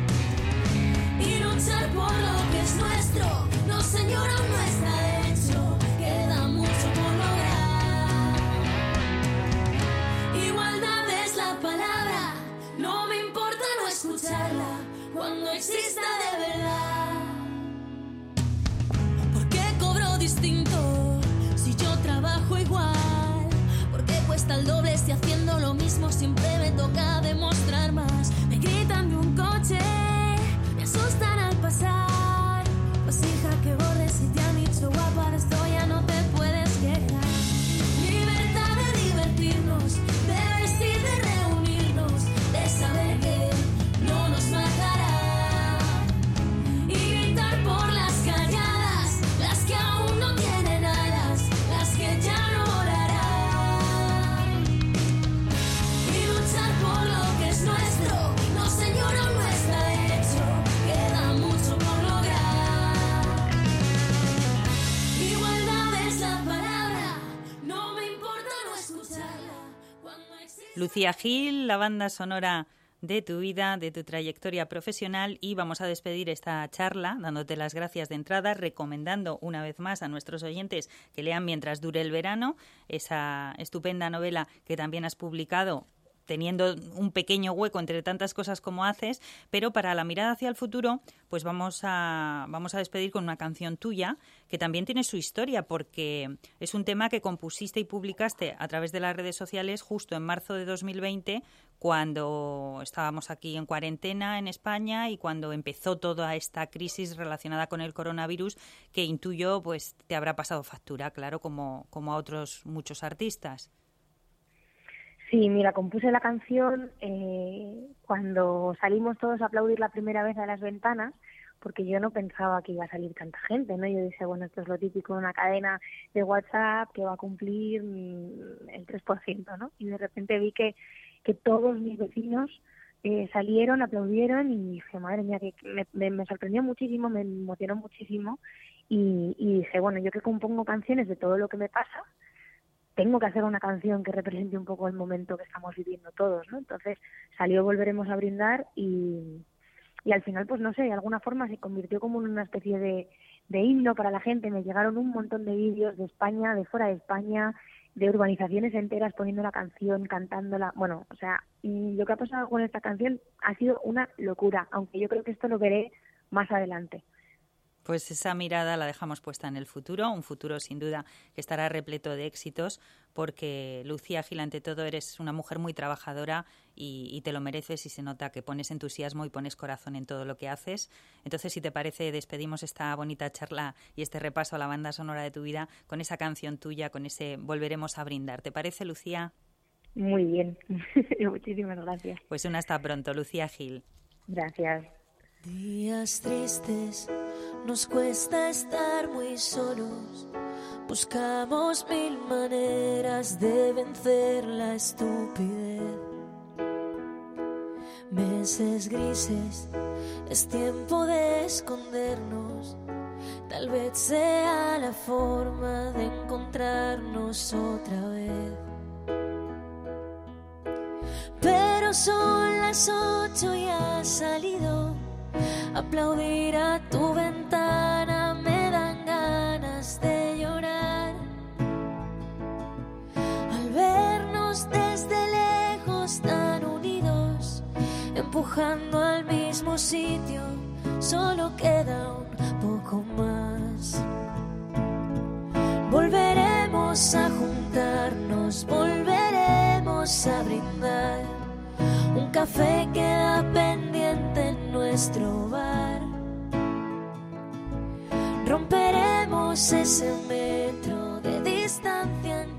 Y luchar por lo que es nuestro, no señora, no está hecho, queda mucho por lograr. Igualdad es la palabra, no me importa no escucharla cuando exista de verdad. ¿Por qué cobro distinto si yo trabajo igual? ¿Por qué cuesta el doble si haciendo lo mismo siempre me toca demostrar más? Me gritan de un coche, me asustan al pasar. Pues hija, que borres si te han dicho guapa, de esto ya no te puedes quejar. Libertad de divertirnos, de vestir, de reunirnos, de saber que no nos matará. Y gritar por las calladas, las que aún no tienen alas, las que ya no volarán. Y luchar por lo que es nuestro, no señora, no está hecho, queda mucho por lograr. Igualdad es la palabra, no me importa no escucharla cuando existe. Lucía Gil, la banda sonora de tu vida, de tu trayectoria profesional, y vamos a despedir esta charla dándote las gracias de entrada, recomendando una vez más a nuestros oyentes que lean Mientras dure el verano, esa estupenda novela que también has publicado teniendo un pequeño hueco entre tantas cosas como haces, pero para la mirada hacia el futuro, pues vamos a despedir con una canción tuya que también tiene su historia, porque es un tema que compusiste y publicaste a través de las redes sociales justo en marzo de 2020, cuando estábamos aquí en cuarentena en España y cuando empezó toda esta crisis relacionada con el coronavirus, que intuyo pues te habrá pasado factura, claro, como a otros muchos artistas. Sí, mira, compuse la canción cuando salimos todos a aplaudir la primera vez a las ventanas, porque yo no pensaba que iba a salir tanta gente, ¿no? Yo dije, bueno, esto es lo típico de una cadena de WhatsApp que va a cumplir el 3%, ¿no? Y de repente vi que todos mis vecinos salieron, aplaudieron y dije, madre mía, que me sorprendió muchísimo, me emocionó muchísimo y dije, bueno, yo que compongo canciones de todo lo que me pasa, tengo que hacer una canción que represente un poco el momento que estamos viviendo todos, ¿no? Entonces salió Volveremos a brindar y al final, pues no sé, de alguna forma se convirtió como en una especie de himno para la gente. Me llegaron un montón de vídeos de España, de fuera de España, de urbanizaciones enteras poniendo la canción, cantándola. Bueno, o sea, lo que ha pasado con esta canción ha sido una locura, aunque yo creo que esto lo veré más adelante. Pues esa mirada la dejamos puesta en el futuro, un futuro sin duda que estará repleto de éxitos, porque Lucía Gil, ante todo, eres una mujer muy trabajadora y te lo mereces, y se nota que pones entusiasmo y pones corazón en todo lo que haces. Entonces, si te parece, despedimos esta bonita charla y este repaso a la banda sonora de tu vida con esa canción tuya, con ese Volveremos a brindar. ¿Te parece, Lucía? Muy bien, muchísimas gracias. Pues un hasta pronto, Lucía Gil. Gracias. Días tristes, nos cuesta estar muy solos. Buscamos mil maneras de vencer la estupidez. Meses grises, es tiempo de escondernos. Tal vez sea la forma de encontrarnos otra vez. Pero son las 8 y has salido. Aplaudir a tu ventana me dan ganas de llorar. Al vernos desde lejos tan unidos, empujando al mismo sitio, solo queda un poco más. Volveremos a juntarnos, volveremos a brindar. Un café queda pendiente en nuestro bar. Romperemos ese metro de distancia.